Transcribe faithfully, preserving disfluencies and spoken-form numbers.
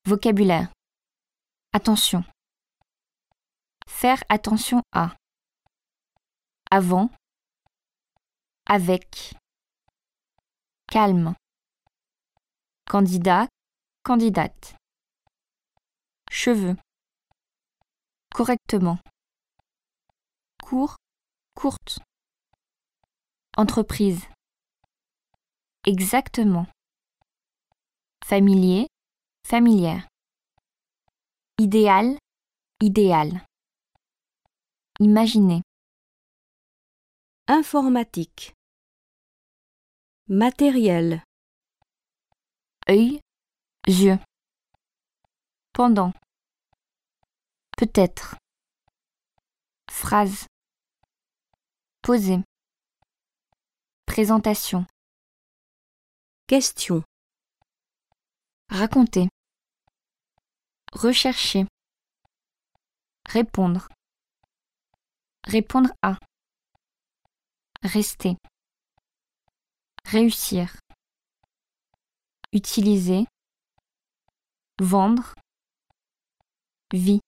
Vocabulaire. Attention. Faire attention à. Avant. Avec. Calme. Candidat, candidate. Cheveux. Correctement. Court, courte. Entreprise. Exactement. Familier, familière. Idéal, idéal. Imaginer. Informatique. Matériel. Œil, yeux. Pendant. Peut-être. Phrase. Poser. Présentation. Question. Raconter. Rechercher. Répondre. Répondre à. Rester. Réussir. Utiliser. Vendre. Vie.